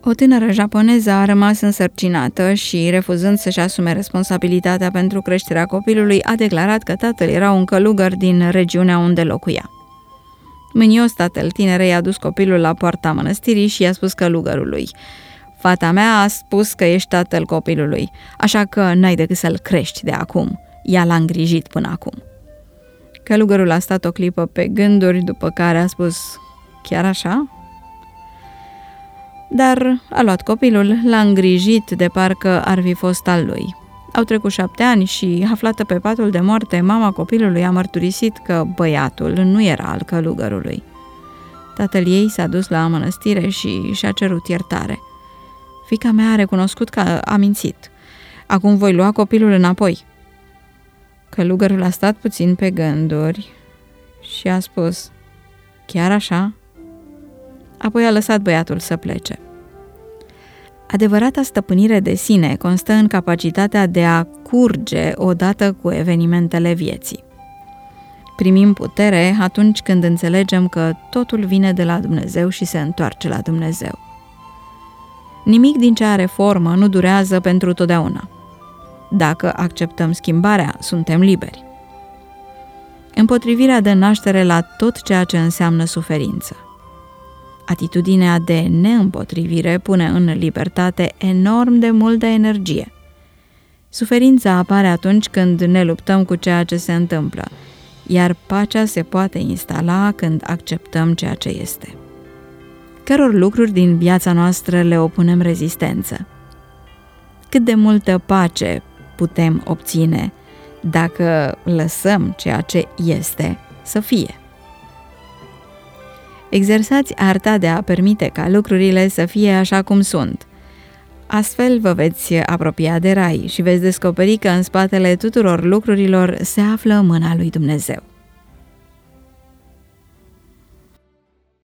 O tânără japoneză a rămas însărcinată și, refuzând să-și asume responsabilitatea pentru creșterea copilului, a declarat că tatăl era un călugăr din regiunea unde locuia. Mânios, tatăl tinerei a dus copilul la poarta mănăstirii și i-a spus călugărului: "Fata mea a spus că ești tatăl copilului, așa că n-ai decât să-l crești de acum. Ea l-a îngrijit până acum." Călugărul a stat o clipă pe gânduri, după care a spus: "Chiar așa?" Dar a luat copilul, l-a îngrijit de parcă ar fi fost al lui. Au trecut 7 ani și, aflată pe patul de moarte, mama copilului a mărturisit că băiatul nu era al călugărului. Tatăl ei s-a dus la mănăstire și și-a cerut iertare. "Fiica mea a recunoscut că a mințit. Acum voi lua copilul înapoi." Călugărul a stat puțin pe gânduri și a spus: "Chiar așa?" Apoi a lăsat băiatul să plece. Adevărata stăpânire de sine constă în capacitatea de a curge odată cu evenimentele vieții. Primim putere atunci când înțelegem că totul vine de la Dumnezeu și se întoarce la Dumnezeu. Nimic din ce are formă nu durează pentru totdeauna. Dacă acceptăm schimbarea, suntem liberi. Împotrivirea dă naștere la tot ceea ce înseamnă suferință. Atitudinea de neîmpotrivire pune în libertate enorm de multă energie. Suferința apare atunci când ne luptăm cu ceea ce se întâmplă, iar pacea se poate instala când acceptăm ceea ce este. Căror lucruri din viața noastră le opunem rezistență? Cât de multă pace putem obține dacă lăsăm ceea ce este să fie? Exersați arta de a permite ca lucrurile să fie așa cum sunt. Astfel vă veți apropia de rai și veți descoperi că în spatele tuturor lucrurilor se află mâna lui Dumnezeu.